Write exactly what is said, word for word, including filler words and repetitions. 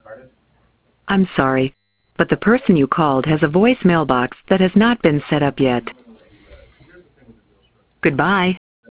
I'm sorry, but the person you called has a voicemail box that has not been set up yet. Goodbye.